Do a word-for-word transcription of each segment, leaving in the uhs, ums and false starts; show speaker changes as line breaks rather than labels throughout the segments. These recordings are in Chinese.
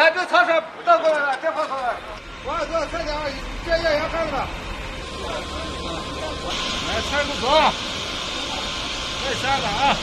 哎，这超市倒过来了，这好好了。我要多三点，这要要看了。哎，菜不错，再下个啊。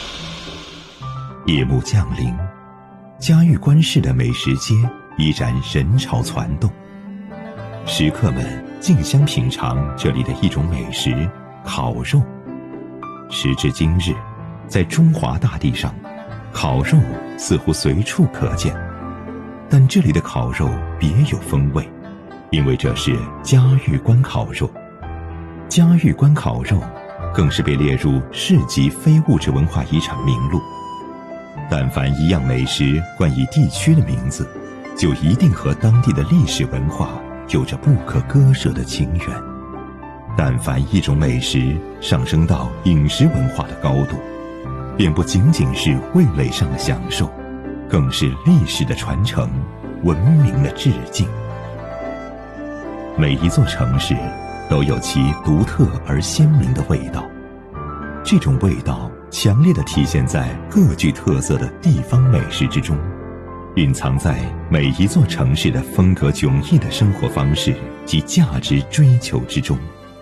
夜幕降临，嘉峪关市的美食街依然人潮攒动，食客们竞相品尝这里的一种美食——烤肉。时至今日，在中华大地上，烤肉似乎随处可见，但这里的烤肉别有风味，因为这是嘉峪关烤肉。嘉峪关烤肉更是被列入市级非物质文化遗产名录。但凡一样美食冠以地区的名字，就一定和当地的历史文化有着不可割舍的情缘。但凡一种美食上升到饮食文化的高度，便不仅仅是味蕾上的享受，更是历史的传承，文明的致敬。每一座城市都有其独特而鲜明的味道，这种味道强烈地体现在各具特色的地方美食之中，蕴藏在每一座城市的风格迥异的生活方式及价值追求之中。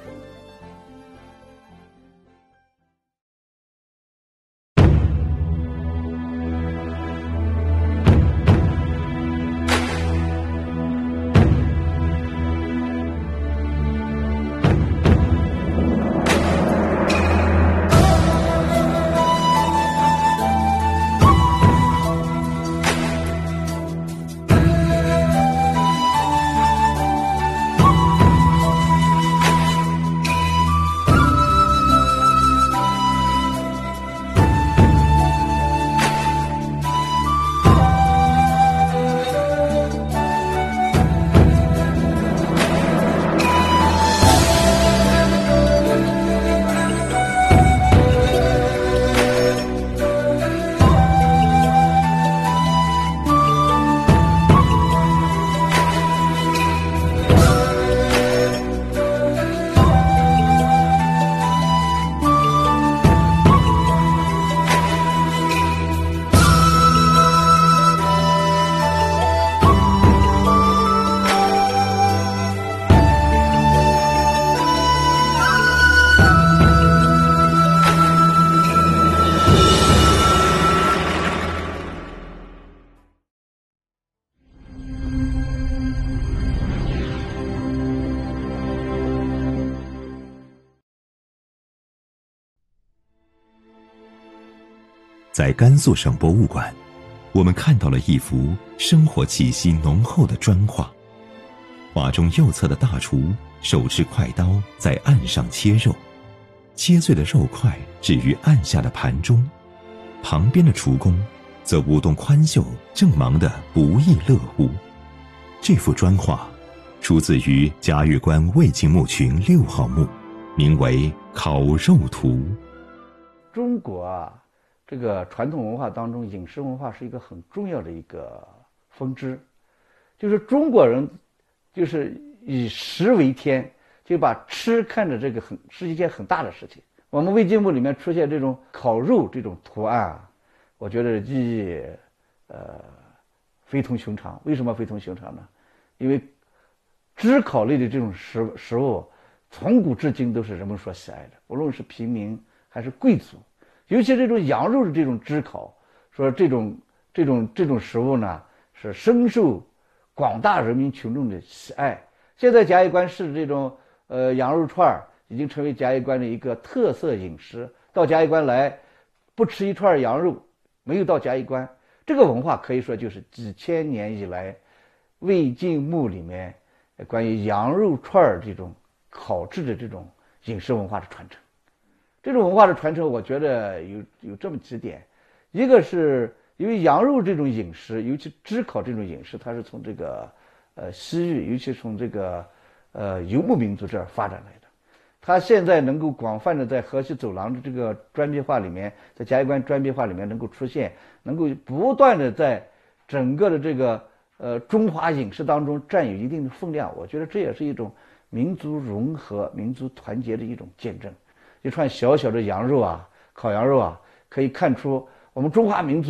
在甘肃省博物馆，我们看到了一幅生活气息浓厚的砖画。画中右侧的大厨手持快刀在案上切肉，切碎的肉块置于案下的盘中，旁边的厨工则舞动宽袖，正忙得不亦乐乎。这幅砖画出自于嘉峪关魏晋墓群六号墓，名为《烤肉图》。
中国啊，这个传统文化当中，饮食文化是一个很重要的一个分支，就是中国人就是以食为天，就把吃看着这个很是一件很大的事情。我们魏晋墓里面出现这种烤肉这种图案啊，我觉得意义呃非同寻常。为什么非同寻常呢？因为炙烤类的这种食食物，从古至今都是人们所喜爱的，无论是平民还是贵族。尤其这种羊肉的这种炙烤，说这种这种这种食物呢，是深受广大人民群众的喜爱。现在嘉峪关市这种呃羊肉串已经成为嘉峪关的一个特色饮食。到嘉峪关来，不吃一串羊肉，没有到嘉峪关。这个文化可以说就是几千年以来魏晋墓里面关于羊肉串这种烤制的这种饮食文化的传承。这种文化的传承，我觉得有有这么几点。一个是因为羊肉这种饮食，尤其炙烤这种饮食，它是从这个呃西域，尤其从这个呃游牧民族这儿发展来的。它现在能够广泛的在河西走廊的这个砖壁画里面，在嘉峪关砖壁画里面能够出现，能够不断的在整个的这个呃中华饮食当中占有一定的分量。我觉得这也是一种民族融合、民族团结的一种见证。一串小小的羊肉啊，烤羊肉啊，可以看出我们中华民族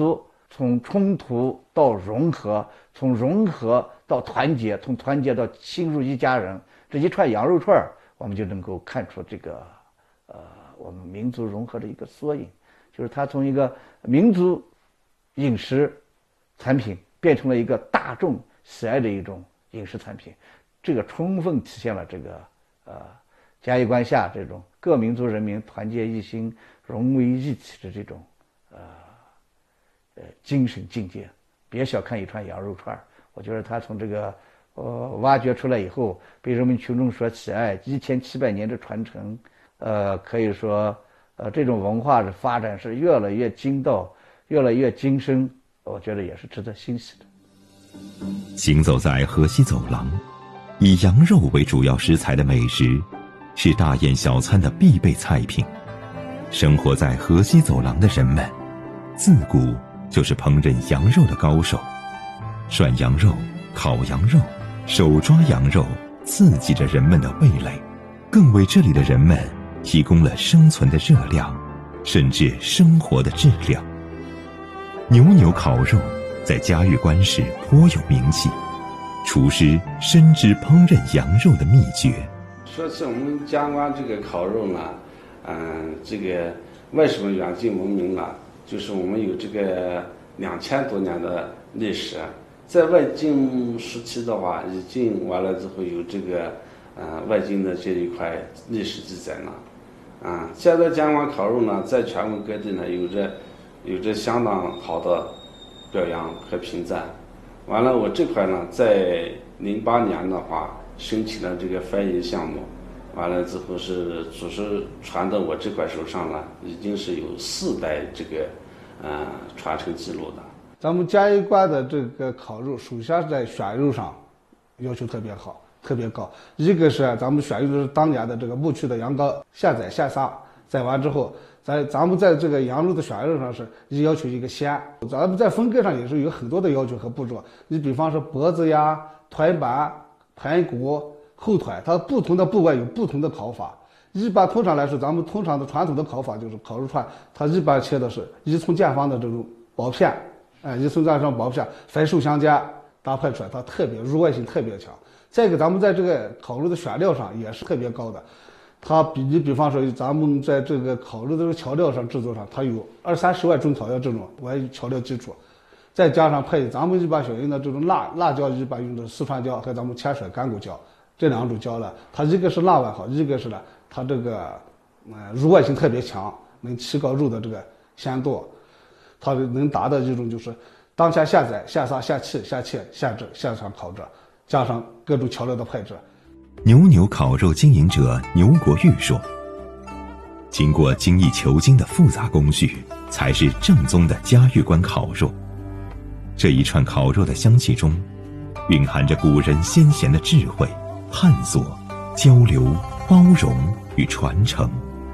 从冲突到融合，从融合到团结，从团结到心如一家人，这一串羊肉串我们就能够看出这个呃我们民族融合的一个缩影，就是它从一个民族饮食产品变成了一个大众喜爱的一种饮食产品，这个充分体现了这个呃嘉峪关下这种各民族人民团结一心、融为一体的这种呃呃精神境界。别小看一串羊肉串，我觉得它从这个呃挖掘出来以后，被人民群众所喜爱，一千七百年的传承，呃，可以说呃这种文化的发展是越来越精到，越来越精深，我觉得也是值得欣喜的。
行走在河西走廊，以羊肉为主要食材的美食，是大宴小餐的必备菜品。生活在河西走廊的人们，自古就是烹饪羊肉的高手。涮羊肉、烤羊肉、手抓羊肉，刺激着人们的味蕾，更为这里的人们提供了生存的热量，甚至生活的质量。牛牛烤肉在嘉峪关市颇有名气，厨师深知烹饪羊肉的秘诀。
说起我们嘉峪这个烤肉呢，嗯，这个为什么远近闻名呢？就是我们有这个两千多年的历史，在外晋时期的话，已经完了之后有这个呃外晋的这一块历史记载呢。啊，现在嘉峪烤肉呢，在全国各地呢有着有着相当好的表扬和评赞。完了，我这块呢，在零八年的话申请了这个翻译项目，完了之后是祖师传到我这块手上了，已经是有四代这个呃传承记录的。
咱们嘉峪关的这个烤肉，首先是在选肉上要求特别好、特别高。一个是咱们选用的是当年的这个牧区的羊羔，现宰现杀，宰完之后，咱咱们在这个羊肉的选肉上是要求一个鲜。咱们在分割上也是有很多的要求和步骤。你比方说脖子呀、腿板、盘骨、后腿，它不同的部位有不同的烤法。一般通常来说，咱们通常的传统的烤法就是烤肉串，它一般切的是一寸见方的这种薄片。哎，一寸这上薄片，肥瘦相间搭配出来，它特别入味性特别强。再一个，咱们在这个烤肉的选料上也是特别高的，它比你比方说，咱们在这个烤肉的这个调料上制作上，它有二三十万种草药这种为调料基础，再加上配咱们一般选用的这种辣辣椒，一般用的四川椒和咱们千水干果椒这两种椒呢，它一个是辣味好，一个是呢它这个呃入味性特别强，能提高肉的这个鲜度。它能达到一种就是当下现宰、现杀、现切、现切、现蒸、现场烤制，加上各种调料的配置。
牛牛烤肉经营者牛国玉说：“经过精益求精的复杂工序，才是正宗的嘉峪关烤肉。这一串烤肉的香气中，蕴含着古人先贤的智慧、探索、交流、包容与传承。”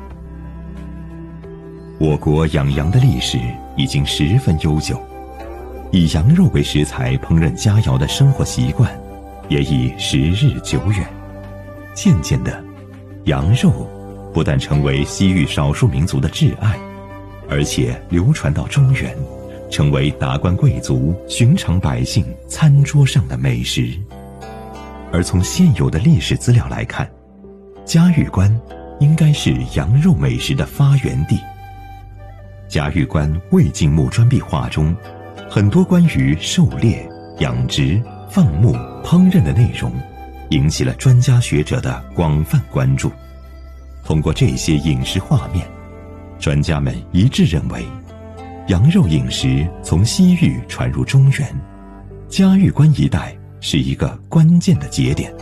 我国养羊的历史已经十分悠久，以羊肉为食材烹饪佳肴的生活习惯也已时日久远。渐渐的，羊肉不但成为西域少数民族的挚爱，而且流传到中原，成为达官贵族、寻常百姓餐桌上的美食。而从现有的历史资料来看，嘉峪关应该是羊肉美食的发源地。嘉峪关魏晋墓砖壁画中，很多关于狩猎、养殖、放牧、烹饪的内容，引起了专家学者的广泛关注。通过这些饮食画面，专家们一致认为，羊肉饮食从西域传入中原，嘉峪关一带是一个关键的节点。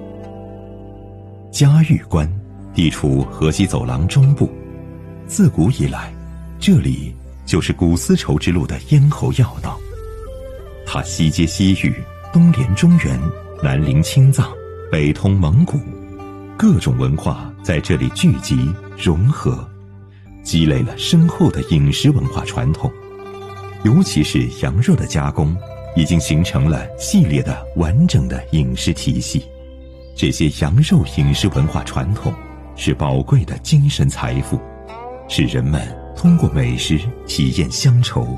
嘉峪关地处河西走廊中部，自古以来，这里就是古丝绸之路的咽喉要道，它西接西域，东连中原，南临青藏，北通蒙古，各种文化在这里聚集融合，积累了深厚的饮食文化传统。尤其是羊肉的加工，已经形成了系列的完整的饮食体系。这些羊肉饮食文化传统是宝贵的精神财富，是人们通过美食体验乡愁，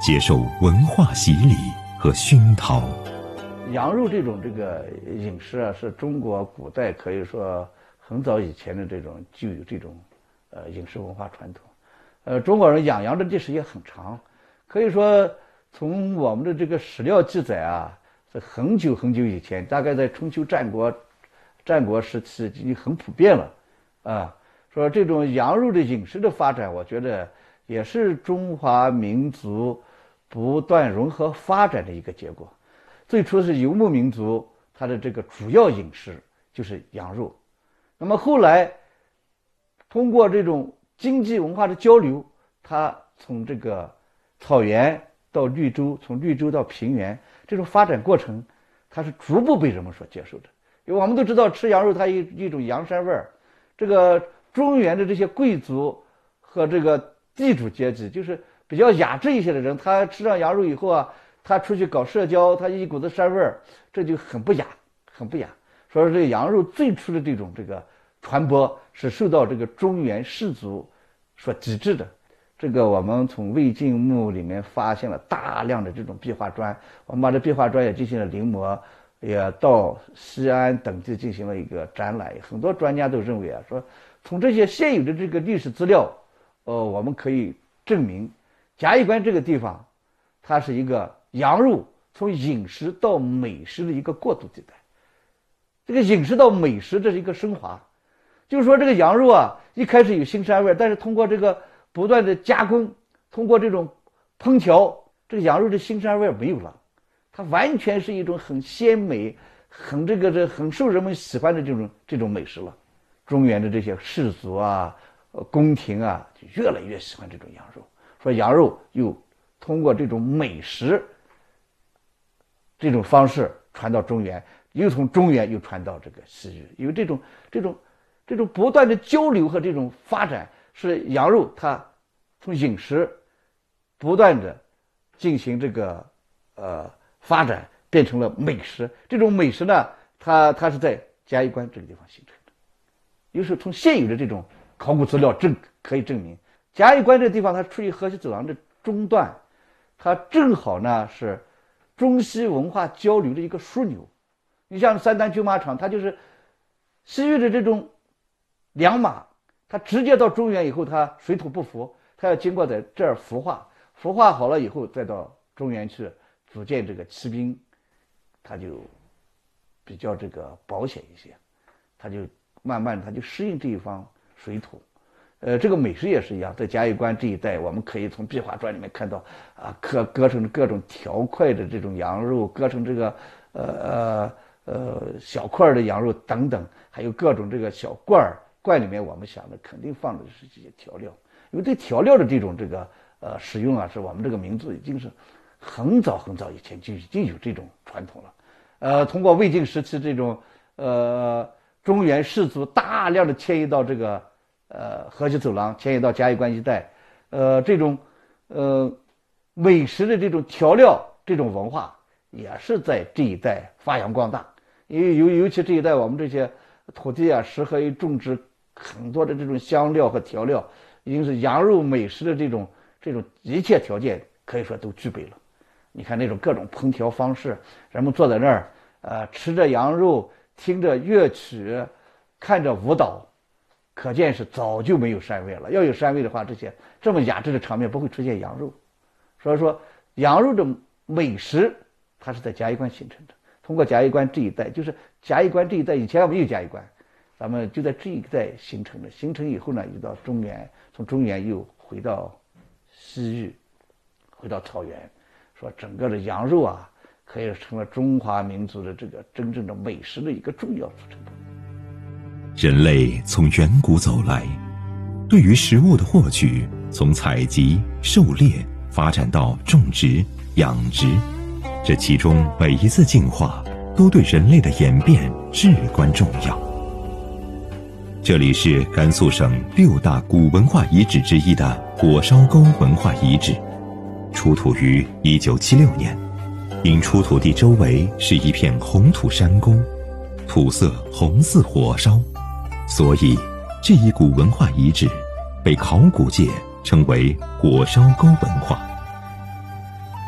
接受文化洗礼和熏陶。
羊肉这种这个饮食啊，是中国古代可以说很早以前的这种就有这种呃饮食文化传统。呃，中国人养羊的历史也很长，可以说从我们的这个史料记载啊，在很久很久以前，大概在春秋战国战国时期已经很普遍了啊。说这种羊肉的饮食的发展，我觉得也是中华民族不断融合发展的一个结果。最初是游牧民族，它的这个主要饮食就是羊肉。那么后来通过这种经济文化的交流，它从这个草原到绿洲，从绿洲到平原，这种发展过程它是逐步被人们所接受的。因为我们都知道吃羊肉它有一种羊膻味儿，这个中原的这些贵族和这个地主阶级，就是比较雅致一些的人，他吃上羊肉以后啊，他出去搞社交，他一股子膻味儿，这就很不雅，很不雅。所以这个羊肉最初的这种这个传播是受到这个中原士族所抵制的。这个我们从魏晋墓里面发现了大量的这种壁画砖，我们把这壁画砖也进行了临摹，也到西安等地进行了一个展览。很多专家都认为啊，说从这些现有的这个历史资料，呃，我们可以证明嘉峪关这个地方，它是一个羊肉从饮食到美食的一个过渡地带。这个饮食到美食，这是一个升华，就是说这个羊肉啊，一开始有腥膻味，但是通过这个不断的加工，通过这种烹调，这个羊肉的腥膻味没有了，它完全是一种很鲜美、很这个这很受人们喜欢的这种这种美食了。中原的这些士族啊、呃、宫廷啊，就越来越喜欢这种羊肉。说羊肉又通过这种美食这种方式传到中原，又从中原又传到这个西域。因为这种这种这种不断的交流和这种发展，是羊肉它从饮食不断的进行这个呃发展，变成了美食。这种美食呢，它它是在嘉峪关这个地方形成的。又是从现有的这种考古资料证可以证明，嘉峪关这个地方它处于河西走廊的中段，它正好呢是中西文化交流的一个枢纽。你像三丹军马场，它就是西域的这种良马，它直接到中原以后，它水土不服，它要经过在这儿孵化，孵化好了以后，再到中原去组建这个骑兵，它就比较这个保险一些，它就慢慢它就适应这一方水土。呃，这个美食也是一样，在嘉峪关这一带，我们可以从壁画砖里面看到啊，割割成各种条块的这种羊肉，割成这个呃呃呃小块的羊肉等等，还有各种这个小罐儿，罐里面我们想的肯定放的是这些调料，因为对调料的这种这个呃使用啊，是我们这个民族已经是很早很早以前就已经有这种传统了。呃，通过魏晋时期这种呃中原士族大量的迁移到这个呃河西走廊，迁移到嘉峪关一带，呃这种呃美食的这种调料这种文化也是在这一带发扬光大。因为尤尤其这一带我们这些土地啊，适合于种植很多的这种香料和调料，已经是羊肉美食的这种这种一切条件可以说都具备了。你看那种各种烹调方式，人们坐在那儿，呃，吃着羊肉，听着乐曲，看着舞蹈，可见是早就没有膻味了。要有膻味的话，这些这么雅致的场面不会出现羊肉。所以说，羊肉的美食它是在嘉峪关形成的。通过嘉峪关这一带，就是嘉峪关这一带以前没有嘉峪关，咱们就在这一带形成的。形成以后呢，又到中原，从中原又回到西域，回到草原。说整个的羊肉啊，可以成了中华民族的这个真正的美食的一个重要组成部分。
人类从远古走来，对于食物的获取，从采集、狩猎发展到种植、养殖，这其中每一次进化都对人类的演变至关重要。这里是甘肃省六大古文化遗址之一的火烧沟文化遗址，出土于一九七六年，因出土地周围是一片红土山沟，土色红似火烧，所以这一古文化遗址被考古界称为火烧沟文化。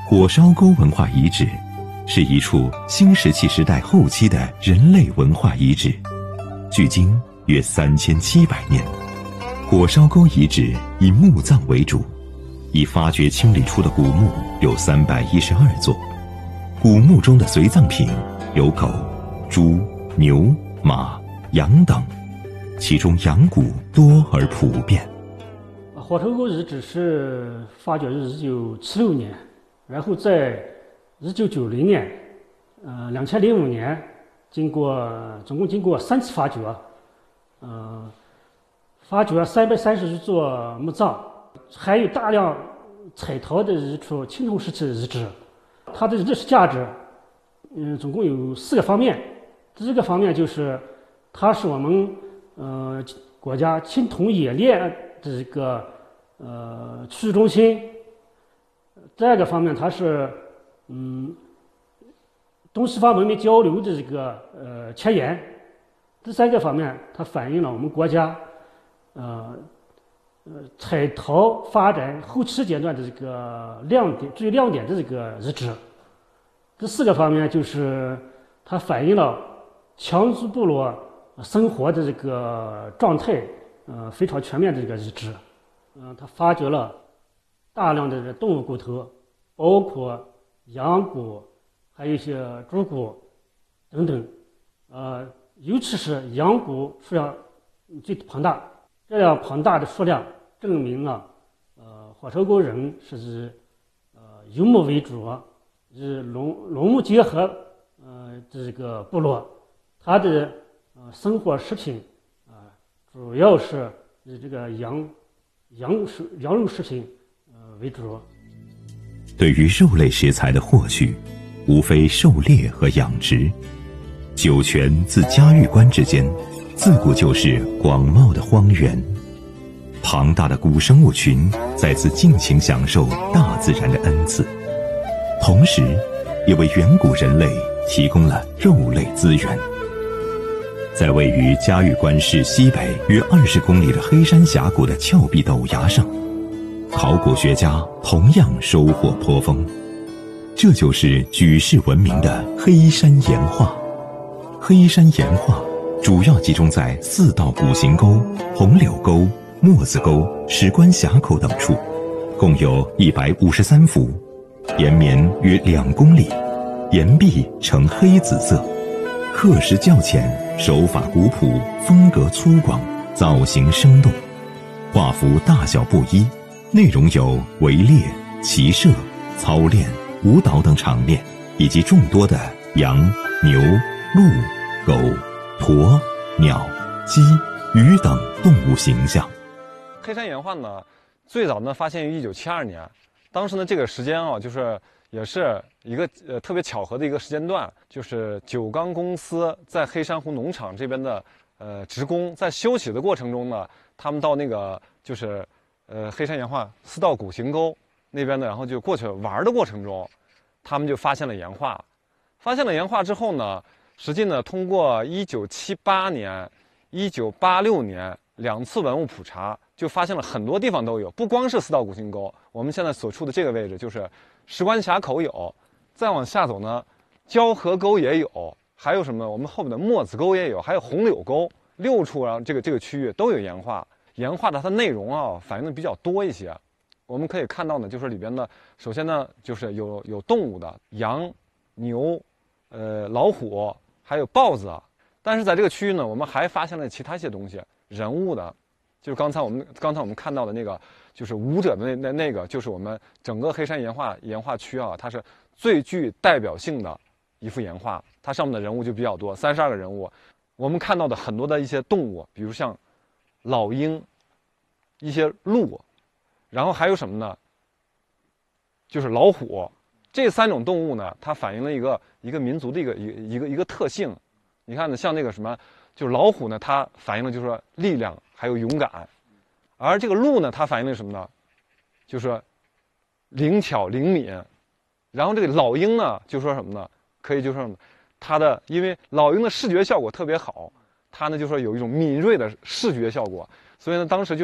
火烧沟文化遗址是一处新石器时代后期的人类文化遗址，距今约三千七百年。火烧沟遗址以墓葬为主，已发掘清理出的古墓有三百一十二座。古墓中的随葬品有狗、猪、牛、马、羊等，其中羊骨多而普遍。
火烧沟遗址是发掘于一九七六年，然后在一九九零年、呃两千零五年，经过总共经过三次发掘，呃，发掘三百三十余座墓葬，还有大量彩陶的一处青铜时期的遗址。它的历史价值，嗯，总共有四个方面。第一个方面就是它是我们呃国家青铜冶炼的一个呃区域中心。第二个方面，它是嗯东西方文明交流的这个呃前沿。第三个方面，它反映了我们国家呃呃彩陶发展后期阶段的这个亮点，最亮点的这个遗址。第四个方面就是它反映了羌族部落生活的这个状态，呃非常全面的这个遗址。嗯、呃，它发掘了大量的动物骨头，包括羊骨，还有一些猪骨等等。呃，尤其是羊骨数量最庞大，这样庞大的数量证明了，呃，火烧沟人是以呃游牧为主，以农农牧结合呃这个部落，它的呃生活食品啊、呃、主要是以这个羊羊食羊肉食品呃为主。
对于肉类食材的获取，无非狩猎和养殖。酒泉自嘉峪关之间，自古就是广袤的荒原。庞大的古生物群在此尽情享受大自然的恩赐，同时也为远古人类提供了肉类资源。在位于嘉峪关市西北约二十公里的黑山峡谷的峭壁陡崖上，考古学家同样收获颇丰。这就是举世闻名的黑山岩画。黑山岩画主要集中在四道古行沟、红柳沟、墨子沟、石关峡口等处，共有一百五十三幅，岩绵约两公里，岩壁呈黑紫色，刻石较浅，手法古朴，风格粗犷，造型生动。画幅大小不一，内容有围猎、骑射、操练、舞蹈等场面，以及众多的羊、牛、鹿、狗、驼、鸟、鸡、鱼等动物形象。
黑山岩画呢，最早呢发现于一九七二年，当时呢这个时间啊，就是也是一个呃特别巧合的一个时间段，就是九钢公司在黑山湖农场这边的呃职工在休息的过程中呢，他们到那个就是呃黑山岩画四道古行沟那边呢，然后就过去玩的过程中，他们就发现了岩画。发现了岩画之后呢，实际呢通过一九七八年、一九八六年两次文物普查，就发现了很多地方都有，不光是四道古行沟，我们现在所处的这个位置就是石关峡口有，再往下走呢，交河沟也有，还有什么？我们后面的墨子沟也有，还有红柳沟，六处啊，这个这个区域都有岩画。岩画的它内容啊，反映的比较多一些。我们可以看到呢，就是里边呢，首先呢，就是有有动物的羊、牛、呃老虎，还有豹子。但是在这个区域呢，我们还发现了其他一些东西，人物的，就是刚才我们刚才我们看到的那个，就是舞者的那那那个，就是我们整个黑山岩画岩画区啊，它是最具代表性的一幅岩画，它上面的人物就比较多，三十二个人物。我们看到的很多的一些动物，比如像老鹰、一些鹿，然后还有什么呢？就是老虎。这三种动物呢，它反映了一个一个民族的一个一个一个一个特性。你看呢，像那个什么，就是老虎呢，它反映了就是说力量还有勇敢，而这个鹿呢，它反映了什么呢？就是说灵巧灵敏。然后这个老鹰呢，就说什么呢？可以就说什么，它的因为老鹰的视觉效果特别好，它呢就说有一种敏锐的视觉效果，所以呢，当时就说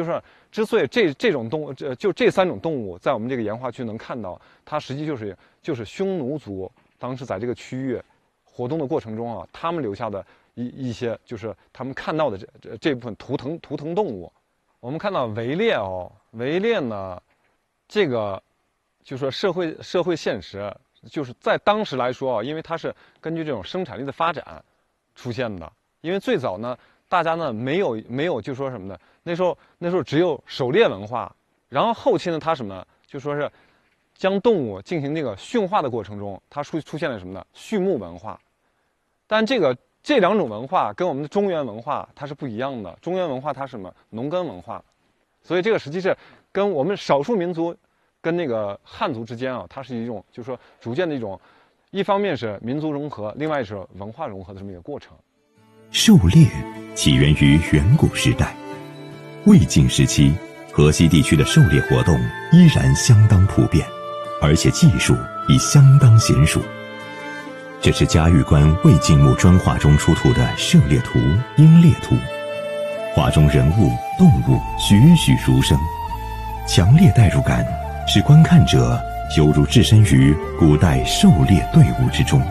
之所以这这种动物，这就这三种动物在我们这个岩画区能看到，它实际就是就是匈奴族当时在这个区域活动的过程中啊，他们留下的一一些就是他们看到的这这这部分图腾图腾动物。我们看到围猎哦，围猎呢，这个就说社会社会现实，就是在当时来说啊，因为它是根据这种生产力的发展出现的，因为最早呢。大家呢没有没有就说什么呢？那时候那时候只有狩猎文化，然后后期呢，它什么呢？就说是将动物进行那个驯化的过程中，它出出现了什么呢？畜牧文化。但这个这两种文化跟我们的中原文化它是不一样的。中原文化它是什么？农耕文化，所以这个实际是跟我们少数民族跟那个汉族之间啊，它是一种就是说逐渐的一种，一方面是民族融合，另外是文化融合的这么一个过程。
狩猎起源于远古时代，魏晋时期，河西地区的狩猎活动依然相当普遍，而且技术已相当娴熟。这是嘉峪关魏晋墓砖画中出土的狩猎图、鹰猎图，画中人物、动物栩栩如生，强烈代入感使观看者犹如置身于古代狩猎队伍之中。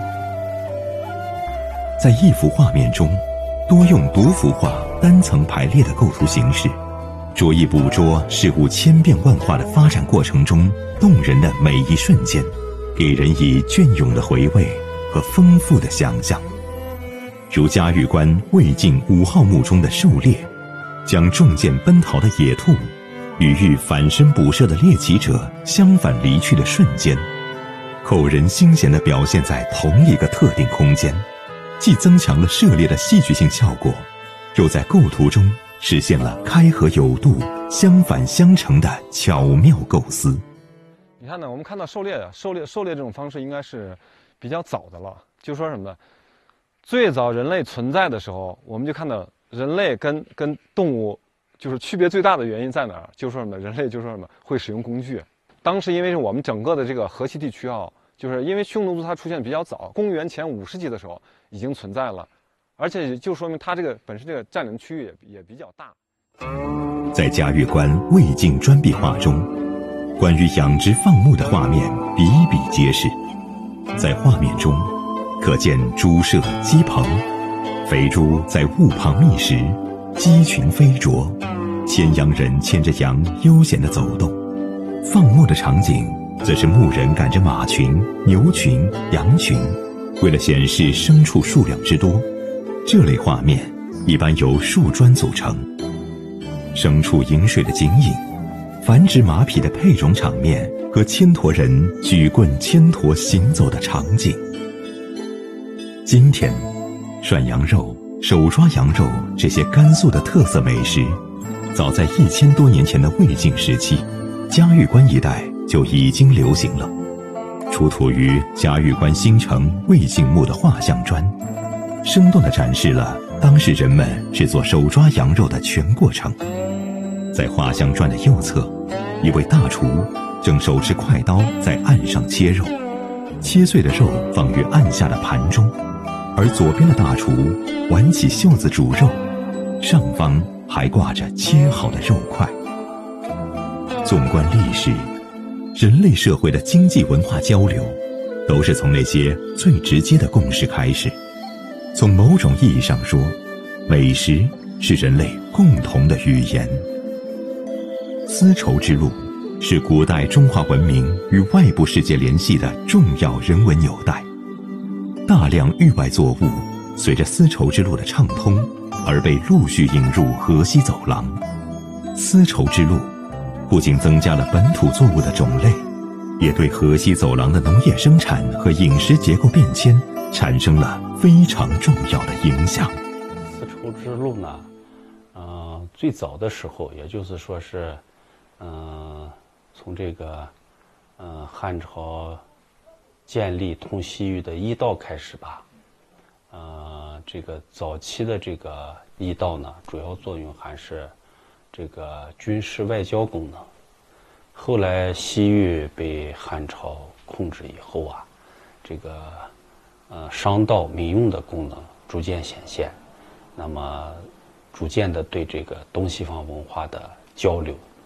在一幅画面中，多用独幅画单层排列的构图形式，着意捕捉事物千变万化的发展过程中动人的每一瞬间，给人以隽永的回味和丰富的想象。如嘉峪关魏晋五号墓中的狩猎，将中箭奔逃的野兔与欲反身捕射的猎奇者相反离去的瞬间，扣人心弦地表现在同一个特定空间，既增强了涉猎的戏剧性效果，又在构图中实现了开合有度、相反相成的巧妙构思。
你看呢，我们看到狩猎啊，狩猎狩猎这种方式应该是比较早的了。就说什么呢？最早人类存在的时候，我们就看到人类跟跟动物就是区别最大的原因在哪儿？就说什么？人类就说什么会使用工具。当时因为是我们整个的这个河西地区啊，就是因为匈奴族它出现比较早，公元前五世纪的时候已经存在了，而且就说明它这个本身这个占领区域也也比较大。
在嘉峪关魏晋砖壁画中，关于养殖放牧的画面比比皆是。在画面中，可见猪舍、鸡棚，肥猪在雾旁觅食，鸡群飞啄，牵羊人牵着羊悠闲地走动。放牧的场景则是牧人赶着马群、牛群、羊群，为了显示牲畜数量之多，这类画面一般由树砖组成。牲畜饮水的景影，繁殖马匹的配种场面和牵驮人举棍牵驮行走的场景。今天，涮羊肉、手抓羊肉这些甘肃的特色美食，早在一千多年前的魏晋时期，嘉峪关一带就已经流行了。出土于嘉峪关新城魏晋墓的画像砖，生动地展示了当时人们制作手抓羊肉的全过程。在画像砖的右侧，一位大厨正手持快刀在岸上切肉，切碎的肉放于岸下的盘中，而左边的大厨挽起袖子煮肉，上方还挂着切好的肉块。纵观历史，人类社会的经济文化交流，都是从那些最直接的共识开始。从某种意义上说，美食是人类共同的语言。丝绸之路是古代中华文明与外部世界联系的重要人文纽带，大量域外作物随着丝绸之路的畅通而被陆续引入河西走廊。丝绸之路不仅增加了本土作物的种类，也对河西走廊的农业生产和饮食结构变迁产生了非常重要的影响。
丝绸之路呢，呃，最早的时候，也就是说是，呃，从这个，呃，汉朝建立通西域的驿道开始吧，呃，这个早期的这个驿道呢，主要作用还是这个军事外交功能。后来西域被汉朝控制以后啊，这个呃商道民用的功能逐渐显现，那么逐渐的对这个东西方文化的交流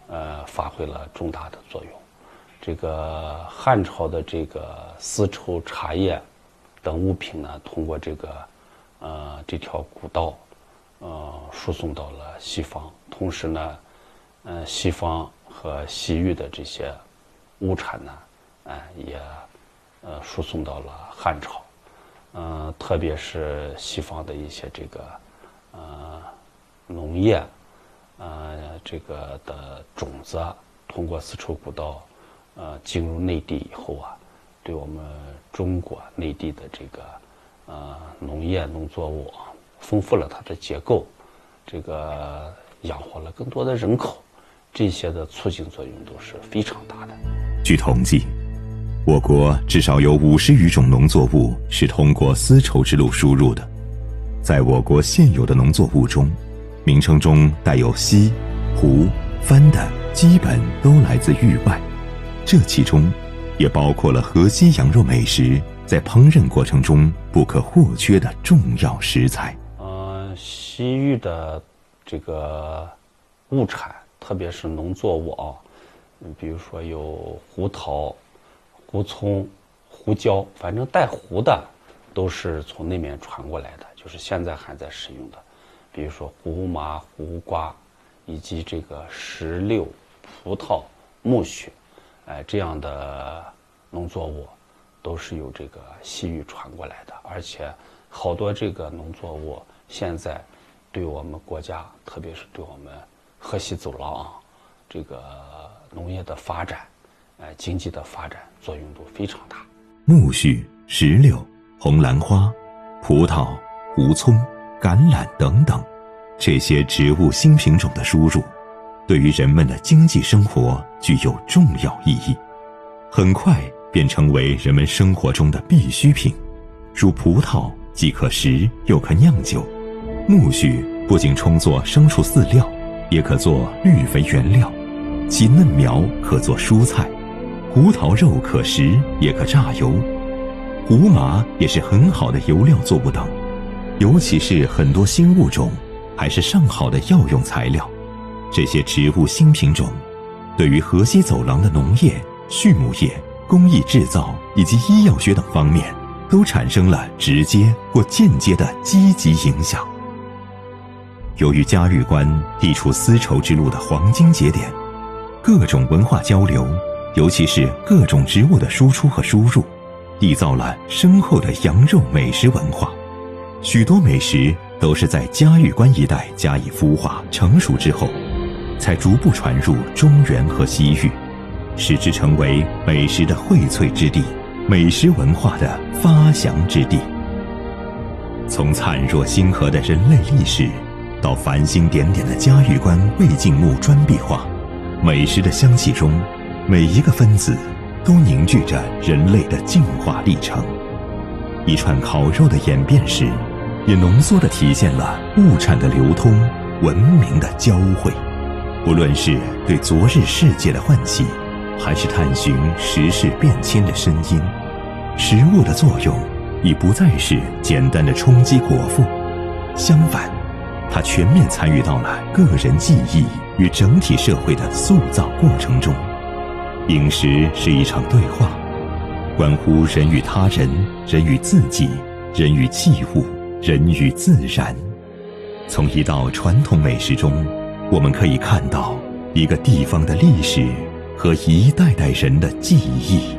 呃，发挥了重大的作用。这个汉朝的这个丝绸、茶叶等物品呢，通过这个呃这条古道，呃输送到了西方。同时呢，呃西方和西域的这些物产呢，哎、呃、也呃输送到了汉朝。嗯、呃，特别是西方的一些这个呃农业。呃，这个的种子通过丝绸古道，呃，进入内地以后啊，对我们中国内地的这个呃农业农作物啊，丰富了它的结构，这个养活了更多的人口，这些的促进作用都是非常大的。
据统计，我国至少有五十余种农作物是通过丝绸之路输入的。在我国现有的农作物中，名称中带有西、胡、番的基本都来自域外，这其中也包括了河西羊肉美食在烹饪过程中不可或缺的重要食材。
呃，西域的这个物产，特别是农作物啊，嗯，比如说有胡桃、胡葱、胡椒，反正带胡的都是从那边传过来的，就是现在还在使用的。比如说胡麻、胡瓜，以及这个石榴、葡萄、苜蓿，哎，这样的农作物都是由这个西域传过来的。而且好多这个农作物现在对我们国家，特别是对我们河西走廊啊，这个农业的发展，哎，经济的发展作用都非常大。
苜蓿、石榴、红兰花、葡萄、胡葱、橄榄等等，这些植物新品种的输入，对于人们的经济生活具有重要意义，很快便成为人们生活中的必需品。如葡萄既可食又可酿酒，苜蓿不仅充作牲畜饲料，也可做绿肥原料，其嫩苗可做蔬菜，胡桃肉可食也可榨油，胡麻也是很好的油料作物等。尤其是很多新物种还是上好的药用材料，这些植物新品种对于河西走廊的农业、畜牧业、工艺制造以及医药学等方面都产生了直接或间接的积极影响。由于嘉峪关地处丝绸之路的黄金节点，各种文化交流，尤其是各种植物的输出和输入，缔造了深厚的羊肉美食文化。许多美食都是在嘉峪关一带加以孵化成熟之后，才逐步传入中原和西域，使之成为美食的荟萃之地，美食文化的发祥之地。从灿若星河的人类历史，到繁星点点的嘉峪关魏晋墓砖壁画，美食的香气中，每一个分子都凝聚着人类的进化历程。一串烤肉的演变史，也浓缩地体现了物产的流通、文明的交汇。无论是对昨日世界的唤起，还是探寻时事变迁的声音，食物的作用已不再是简单的充饥果腹，相反，它全面参与到了个人记忆与整体社会的塑造过程中。饮食是一场对话，关乎人与他人、人与自己、人与器物、人与自然。从一道传统美食中，我们可以看到一个地方的历史和一代代人的记忆。